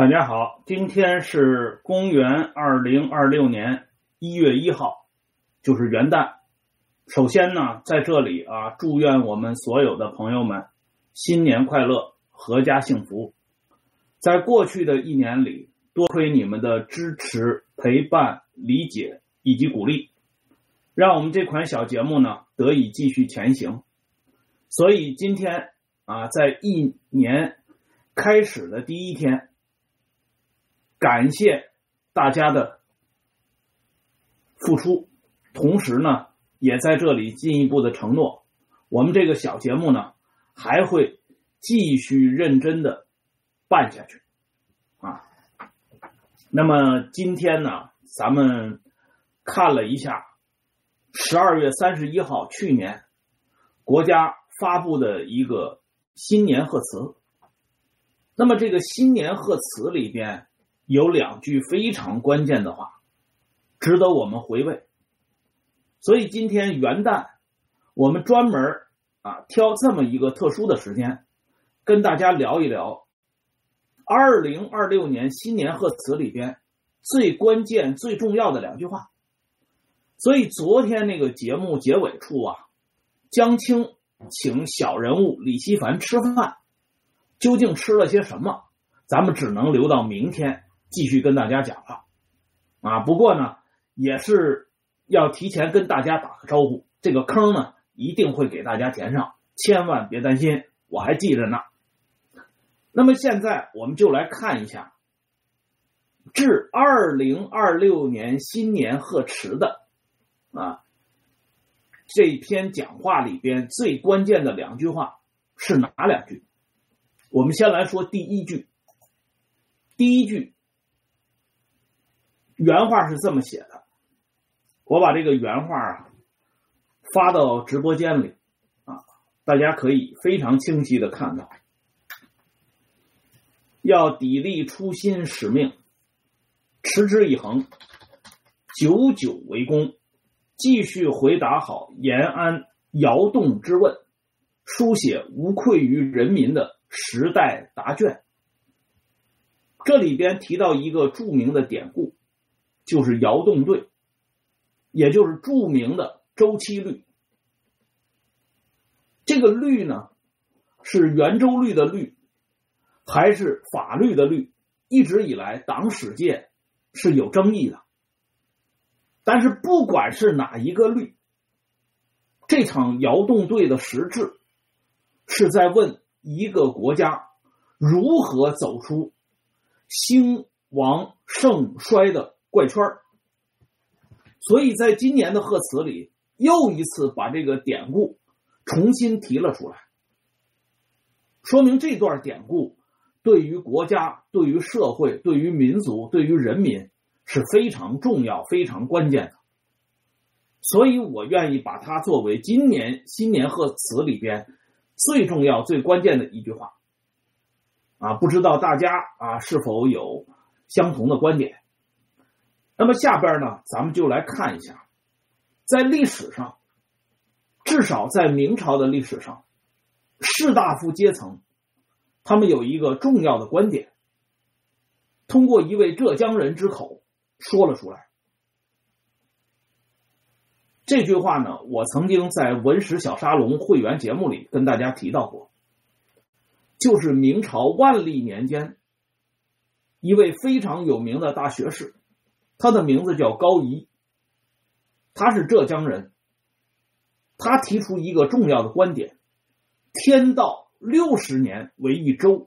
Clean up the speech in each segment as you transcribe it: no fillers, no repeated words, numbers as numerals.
大家好，今天是公元2026年1月1号，就是元旦。首先呢，在这里祝愿我们所有的朋友们新年快乐，阖家幸福。在过去的一年里，多亏你们的支持、陪伴、理解以及鼓励，让我们这款小节目呢得以继续前行。所以今天在一年开始的第一天，感谢大家的付出，同时呢，也在这里进一步的承诺，我们这个小节目呢，还会继续认真的办下去那么今天呢，咱们看了一下12月31号去年国家发布的一个新年贺词。那么这个新年贺词里边有两句非常关键的话，值得我们回味。所以今天元旦，我们专门挑这么一个特殊的时间，跟大家聊一聊2026年新年贺词里边最关键、最重要的两句话。所以昨天那个节目结尾处江青请小人物李希凡吃饭，究竟吃了些什么，咱们只能留到明天继续跟大家讲了不过呢，也是要提前跟大家打个招呼，这个坑呢一定会给大家填上，千万别担心，我还记着呢。那么现在我们就来看一下致2026年新年贺词的这篇讲话里边最关键的两句话是哪两句。我们先来说第一句。第一句原话是这么写的，我把这个原话发到直播间里大家可以非常清晰的看到。要砥砺初心使命，持之以恒，久久为功，继续回答好延安窑洞之问，书写无愧于人民的时代答卷。这里边提到一个著名的典故，就是窑洞队，也就是著名的周期律。这个律呢，是圆周率的律还是法律的律，一直以来党史界是有争议的。但是不管是哪一个律，这场窑洞队的实质是在问一个国家如何走出兴亡盛衰的怪圈。所以在今年的贺词里又一次把这个典故重新提了出来，说明这段典故对于国家、对于社会、对于民族、对于人民是非常重要、非常关键的。所以我愿意把它作为今年新年贺词里边最重要、最关键的一句话不知道大家是否有相同的观点。那么下边呢，咱们就来看一下，在历史上，至少在明朝的历史上，士大夫阶层他们有一个重要的观点，通过一位浙江人之口说了出来。这句话呢，我曾经在文史小沙龙会员节目里跟大家提到过，就是明朝万历年间一位非常有名的大学士，他的名字叫高仪，他是浙江人。他提出一个重要的观点，天道60年为一周。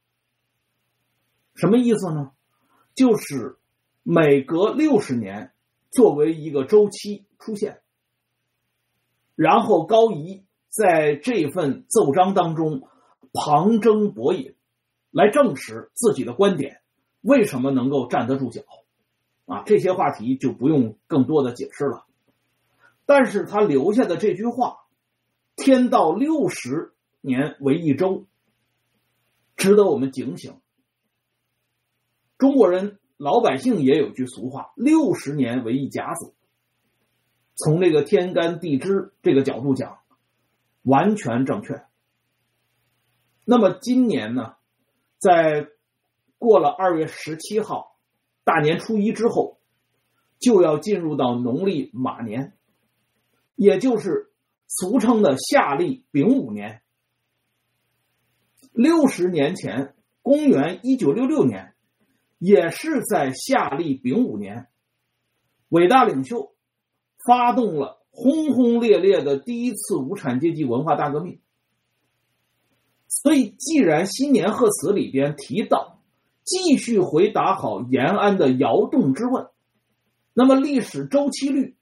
什么意思呢？就是每隔60年作为一个周期出现。然后高仪在这份奏章当中旁征博引，来证实自己的观点为什么能够站得住脚这些话题就不用更多的解释了。但是他留下的这句话，天道60年为一周，值得我们警醒。中国人老百姓也有句俗话，60年为一甲子。从这个天干地支这个角度讲，完全正确。那么今年呢，在过了2月17号大年初一之后，就要进入到农历马年，也就是俗称的夏历丙午年。60年前，公元1966年，也是在夏历丙午年，伟大领袖发动了轰轰烈烈的第一次无产阶级文化大革命。所以既然新年贺词里边提到继续回答好延安的窑洞之问，那么历史周期率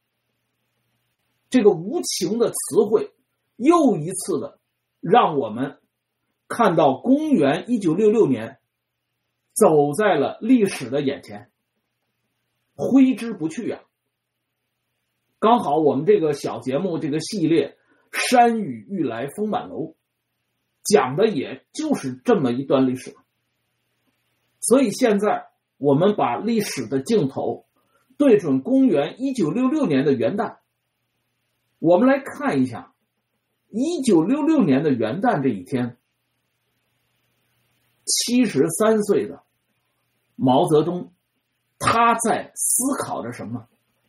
这个无情的词汇又一次的让我们看到公元1966年走在了历史的眼前，挥之不去啊。刚好我们这个小节目这个系列山雨欲来风满楼讲的也就是这么一段历史。所以现在我们把历史的镜头对准公元1966年的元旦，我们来看一下1966年的元旦这一天，73岁的毛泽东他在思考着什么？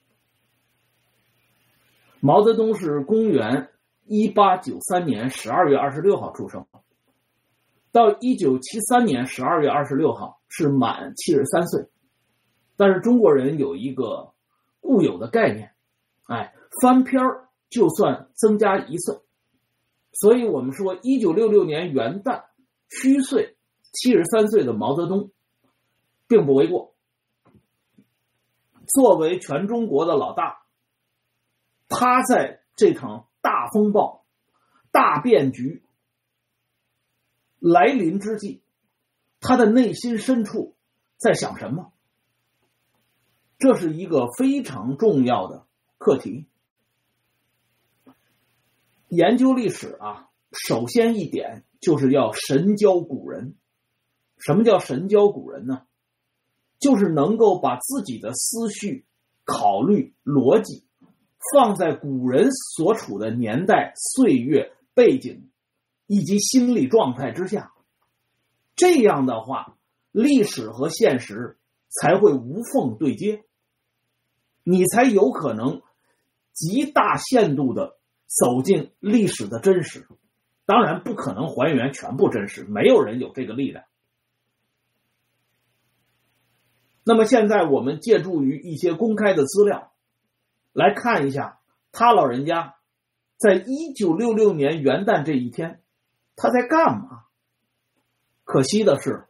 毛泽东是公元1893年12月26号出生，到1973年12月26号是满73岁。但是中国人有一个固有的概念，翻篇就算增加1岁，所以我们说1966年元旦虚岁73岁的毛泽东并不为过。作为全中国的老大，他在这场大风暴、大变局来临之际，他的内心深处在想什么？这是一个非常重要的课题。研究历史啊，首先一点就是要神交古人。什么叫神交古人呢？就是能够把自己的思绪、考虑、逻辑放在古人所处的年代、岁月、背景以及心理状态之下。这样的话，历史和现实才会无缝对接，你才有可能极大限度的走进历史的真实。当然不可能还原全部真实，没有人有这个力量。那么现在我们借助于一些公开的资料来看一下他老人家在1966年元旦这一天他在干嘛。可惜的是，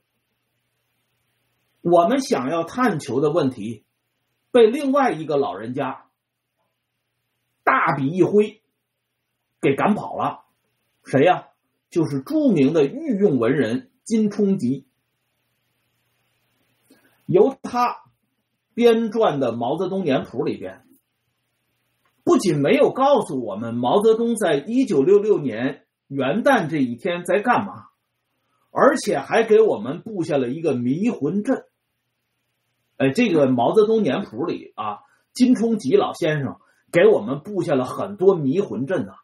我们想要探求的问题被另外一个老人家大笔一挥给赶跑了。谁呀？就是著名的御用文人金冲吉。由他编撰的《毛泽东年谱》里边，不仅没有告诉我们毛泽东在1966年元旦这一天在干嘛，而且还给我们布下了一个迷魂阵。这个《毛泽东年谱》里啊，金冲吉老先生给我们布下了很多迷魂阵啊，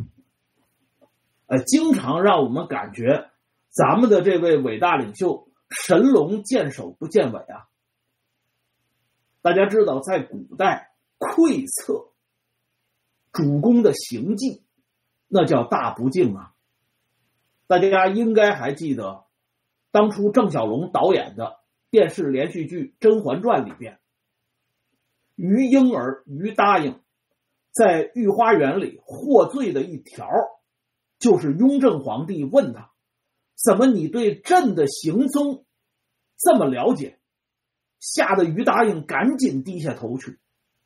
经常让我们感觉咱们的这位伟大领袖神龙见首不见尾啊！大家知道，在古代窥测主公的行迹，那叫大不敬啊！大家应该还记得，当初郑晓龙导演的电视连续剧《甄嬛传》里边，于莺儿于答应在御花园里获罪的一条，就是雍正皇帝问他，怎么你对朕的行踪这么了解？吓得于答应赶紧低下头去。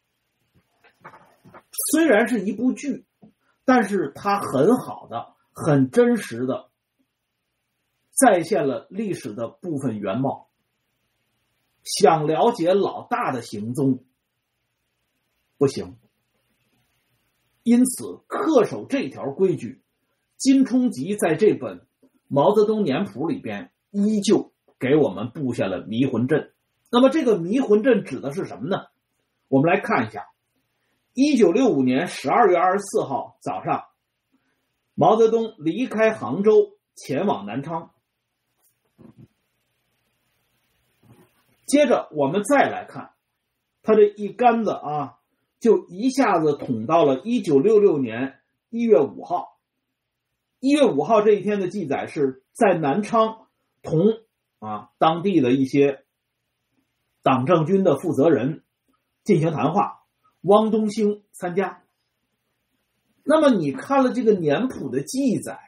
虽然是一部剧，但是它很好的、很真实的再现了历史的部分原貌。想了解老大的行踪不行，因此恪守这条规矩，金冲吉在这本《毛泽东年谱》里边依旧给我们布下了迷魂阵。那么这个迷魂阵指的是什么呢？我们来看一下1965年12月24号早上，毛泽东离开杭州前往南昌。 接着我们再来看，他这一竿子啊，就一下子捅到了1966年1月5号。1月5号这一天的记载是在南昌同当地的一些党政军的负责人进行谈话，汪东兴参加。那么你看了这个年谱的记载，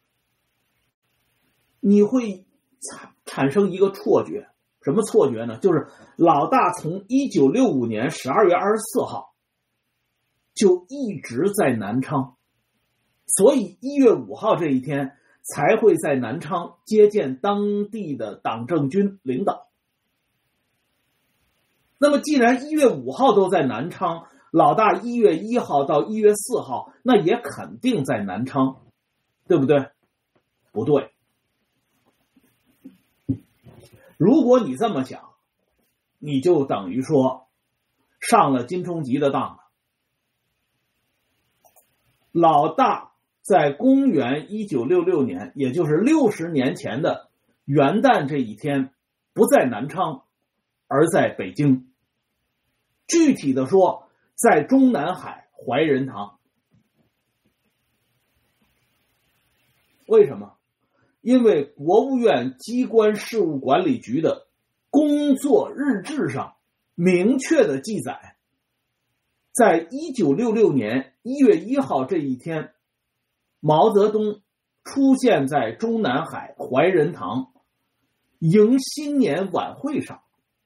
你会产生一个错觉。什么错觉呢？就是老大从1965年12月24号就一直在南昌，所以1月5号这一天才会在南昌接见当地的党政军领导。那么既然1月5号都在南昌，老大1月1号到1月4号那也肯定在南昌，对不对？不对。如果你这么想，你就等于说上了金冲吉的当了。老大在公元1966年，也就是60年前的元旦这一天，不在南昌，而在北京。具体的说，在中南海怀仁堂。为什么？因为国务院机关事务管理局的工作日志上明确的记载，在1966年1月1号这一天，毛泽东出现在中南海怀仁堂迎新年晚会上，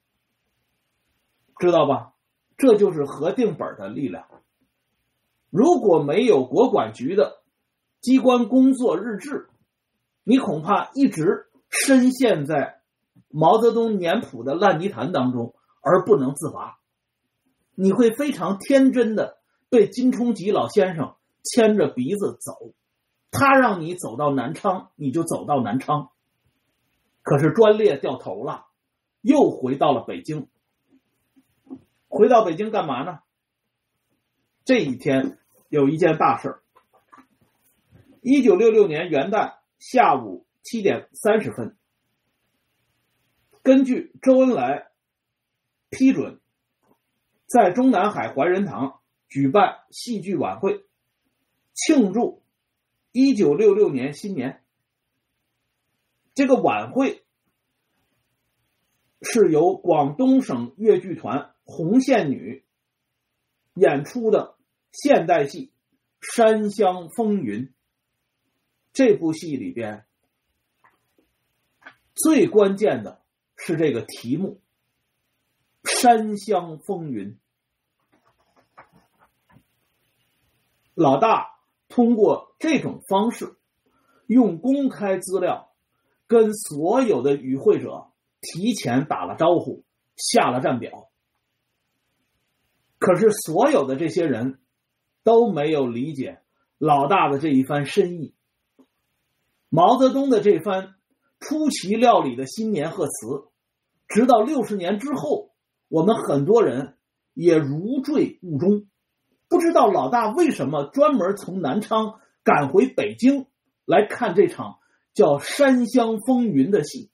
知道吧？这就是核定本的力量。如果没有国管局的机关工作日志，你恐怕一直深陷在毛泽东年谱的烂泥潭当中而不能自拔。你会非常天真的被金冲吉老先生牵着鼻子走，他让你走到南昌你就走到南昌。可是专列掉头了，又回到了北京。回到北京干嘛呢？这一天有一件大事。1966年元旦下午7点30分，根据周恩来批准，在中南海怀仁堂举办戏剧晚会，庆祝1966年新年。这个晚会是由广东省粤剧团红线女演出的现代戏《山乡风云》。这部戏里边最关键的是这个题目《山乡风云》。老大通过这种方式，用公开资料跟所有的与会者提前打了招呼，下了站表。可是所有的这些人都没有理解老大的这一番深意。毛泽东的这番出奇料理的新年贺词，直到60年之后，我们很多人也如坠雾中，不知道老大为什么专门从南昌赶回北京来看这场叫《山乡风云》的戏。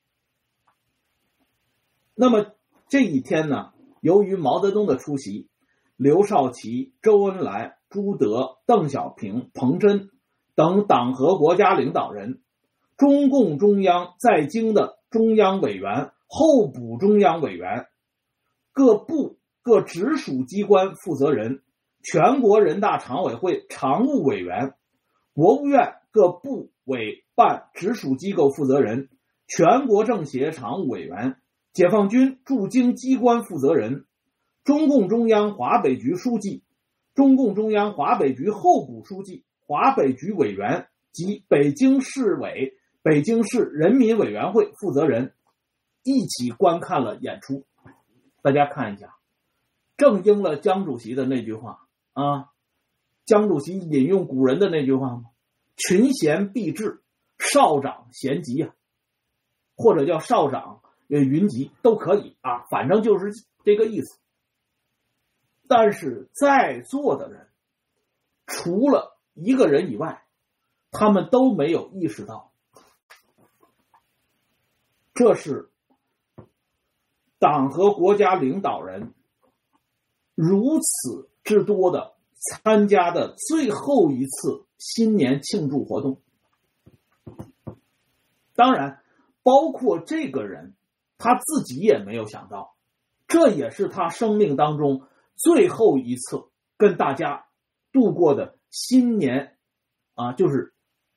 那么这一天呢，由于毛泽东的出席，刘少奇、周恩来、朱德、邓小平、彭真等党和国家领导人，中共中央在京的中央委员、候补中央委员，各部各直属机关负责人，全国人大常委会常务委员，国务院各部委办直属机构负责人，全国政协常务委员，解放军驻京机关负责人，中共中央华北局书记，中共中央华北局候补书记、华北局委员及北京市委、北京市人民委员会负责人一起观看了演出。大家看一下，正应了江主席的那句话啊，江主席引用古人的那句话吗？群贤毕至，少长咸集啊，或者叫少长云集都可以啊，反正就是这个意思。但是在座的人除了一个人以外，他们都没有意识到，这是党和国家领导人如此之多的参加的最后一次新年庆祝活动。当然，包括这个人他自己也没有想到，这也是他生命当中最后一次跟大家度过的新年就是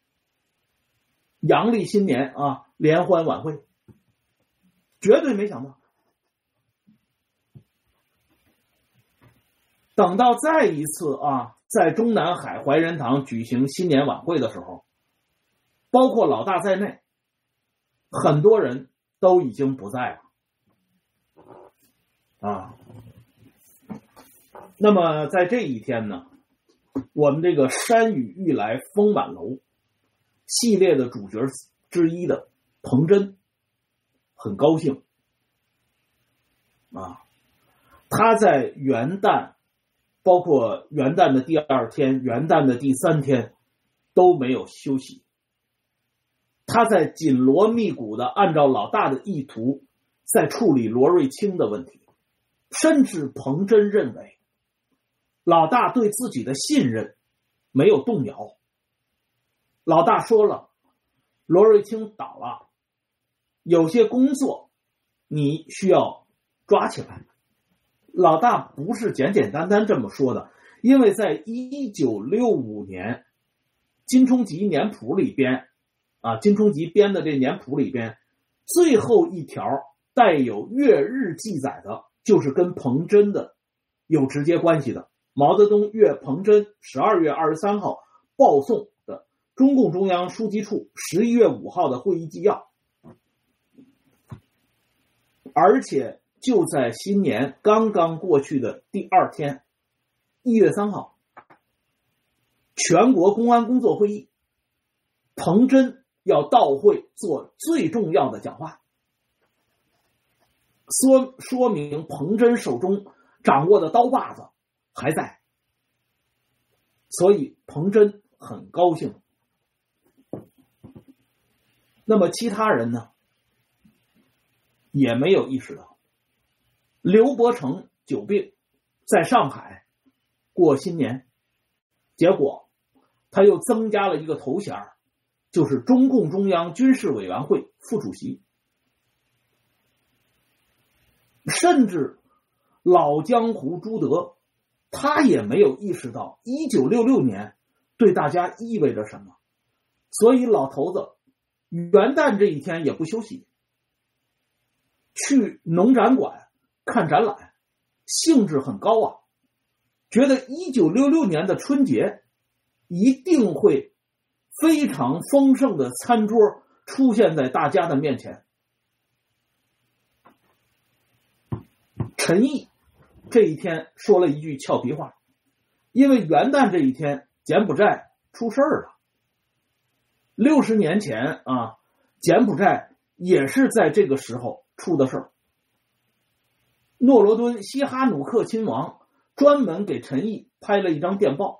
阳历新年联欢晚会，绝对没想到。等到再一次在中南海怀仁堂举行新年晚会的时候，包括老大在内，很多人都已经不在了那么在这一天呢，我们这个山雨欲来风满楼系列的主角之一的彭真很高兴他在元旦，包括元旦的第二天、元旦的第三天都没有休息。他在紧锣密鼓的按照老大的意图在处理罗瑞卿的问题，甚至彭真认为老大对自己的信任没有动摇。老大说了，罗瑞卿倒了，有些工作你需要抓起来。老大不是简简单单这么说的，因为在1965年金冲吉年谱里边金冲吉编的这年谱里边最后一条带有月日记载的就是跟彭真的有直接关系的，毛泽东阅彭真12月23号报送的中共中央书记处11月5号的会议纪要。而且就在新年刚刚过去的第二天1月3号，全国公安工作会议，彭真要到会做最重要的讲话，说明彭真手中掌握的刀把子还在，所以彭真很高兴。那么其他人呢，也没有意识到刘伯承久病在上海过新年，结果他又增加了一个头衔，就是中共中央军事委员会副主席。甚至老江湖朱德他也没有意识到1966年对大家意味着什么，所以老头子元旦这一天也不休息，去农展馆看展览，兴致很高觉得1966年的春节一定会非常丰盛的餐桌出现在大家的面前。陈毅这一天说了一句俏皮话，因为元旦这一天柬埔寨出事儿了。60年前柬埔寨也是在这个时候出的事儿。诺罗敦西哈努克亲王专门给陈毅拍了一张电报，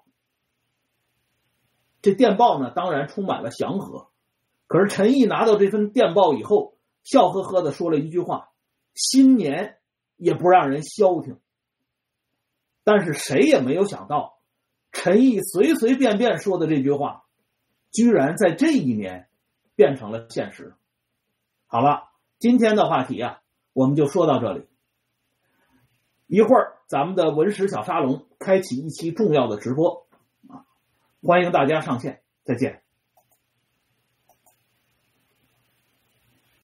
这电报呢当然充满了祥和，可是陈毅拿到这份电报以后笑呵呵的说了一句话，新年也不让人消停。但是谁也没有想到，陈毅随随便便说的这句话居然在这一年变成了现实。好了，今天的话题我们就说到这里。一会儿咱们的文史小沙龙开启一期重要的直播欢迎大家上线，再见。